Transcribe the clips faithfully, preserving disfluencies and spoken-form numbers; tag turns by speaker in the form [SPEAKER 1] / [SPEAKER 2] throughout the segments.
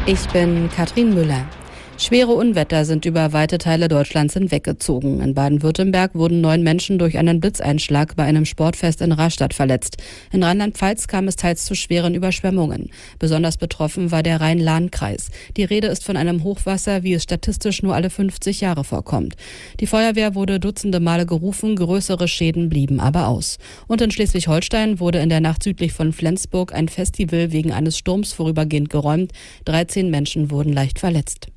[SPEAKER 1] Ich bin Katrin Müller. Schwere Unwetter sind über weite Teile Deutschlands hinweggezogen. In Baden-Württemberg wurden neun Menschen durch einen Blitzeinschlag bei einem Sportfest in Rastatt verletzt. In Rheinland-Pfalz kam es teils zu schweren Überschwemmungen. Besonders betroffen war der Rhein-Lahn-Kreis. Die Rede ist von einem Hochwasser, wie es statistisch nur alle fünfzig Jahre vorkommt. Die Feuerwehr wurde dutzende Male gerufen, größere Schäden blieben aber aus. Und in Schleswig-Holstein wurde in der Nacht südlich von Flensburg ein Festival wegen eines Sturms vorübergehend geräumt. dreizehn Menschen wurden leicht verletzt.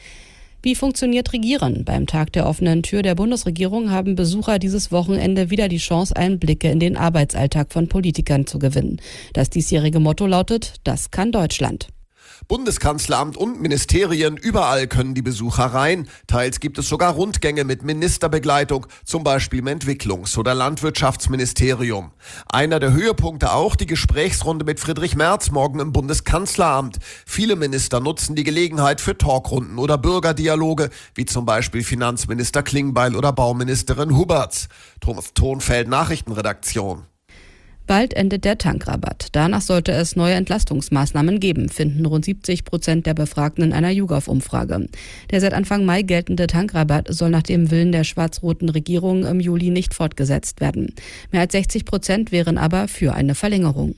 [SPEAKER 1] Wie funktioniert Regieren? Beim Tag der offenen Tür der Bundesregierung haben Besucher dieses Wochenende wieder die Chance, Einblicke in den Arbeitsalltag von Politikern zu gewinnen. Das diesjährige Motto lautet: Das kann Deutschland.
[SPEAKER 2] Bundeskanzleramt und Ministerien, überall können die Besucher rein. Teils gibt es sogar Rundgänge mit Ministerbegleitung, zum Beispiel im Entwicklungs- oder Landwirtschaftsministerium. Einer der Höhepunkte auch die Gesprächsrunde mit Friedrich Merz morgen im Bundeskanzleramt. Viele Minister nutzen die Gelegenheit für Talkrunden oder Bürgerdialoge, wie zum Beispiel Finanzminister Klingbeil oder Bauministerin Huberts. Thomas Thonfeld, Nachrichtenredaktion.
[SPEAKER 1] Bald endet der Tankrabatt. Danach sollte es neue Entlastungsmaßnahmen geben, finden rund siebzig Prozent der Befragten in einer YouGov-Umfrage. Der seit Anfang Mai geltende Tankrabatt soll nach dem Willen der schwarz-roten Regierung im Juli nicht fortgesetzt werden. Mehr als sechzig Prozent wären aber für eine Verlängerung.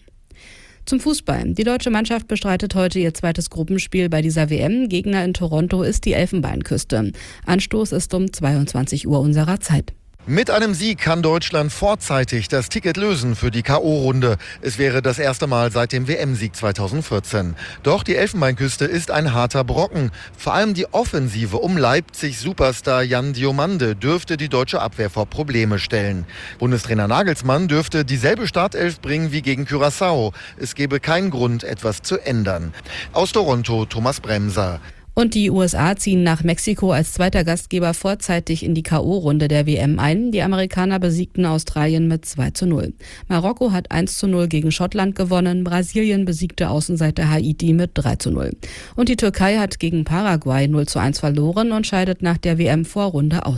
[SPEAKER 1] Zum Fußball. Die deutsche Mannschaft bestreitet heute ihr zweites Gruppenspiel bei dieser W M. Gegner in Toronto ist die Elfenbeinküste. Anstoß ist um zweiundzwanzig Uhr unserer Zeit.
[SPEAKER 3] Mit einem Sieg kann Deutschland vorzeitig das Ticket lösen für die K O-Runde. Es wäre das erste Mal seit dem W M-Sieg zweitausendvierzehn. Doch die Elfenbeinküste ist ein harter Brocken. Vor allem die Offensive um Leipzig-Superstar Jan Diomande dürfte die deutsche Abwehr vor Probleme stellen. Bundestrainer Nagelsmann dürfte dieselbe Startelf bringen wie gegen Curaçao. Es gebe keinen Grund, etwas zu ändern. Aus Toronto, Thomas Bremser.
[SPEAKER 1] Und die U S A ziehen nach Mexiko als zweiter Gastgeber vorzeitig in die K O-Runde der W M ein. Die Amerikaner besiegten Australien mit zwei zu null. Marokko hat eins zu null gegen Schottland gewonnen. Brasilien besiegte Außenseiter Haiti mit drei zu null. Und die Türkei hat gegen Paraguay null zu eins verloren und scheidet nach der W M-Vorrunde aus.